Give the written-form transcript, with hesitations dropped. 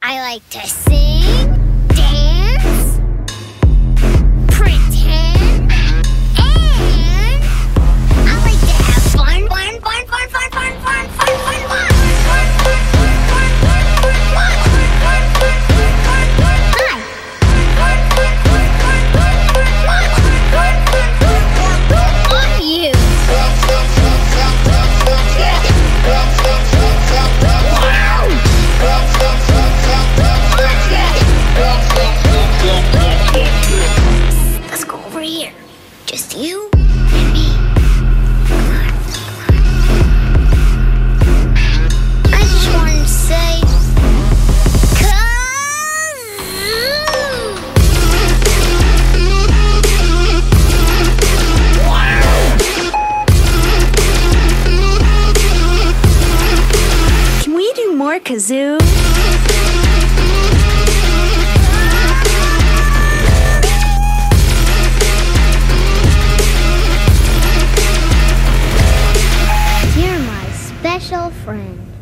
I like to sing, dance, pretend, and I like to have fun. Let's go over here. Just you and me. Come on. I just wanted to say, Can we do more kazoo? you're my special friend.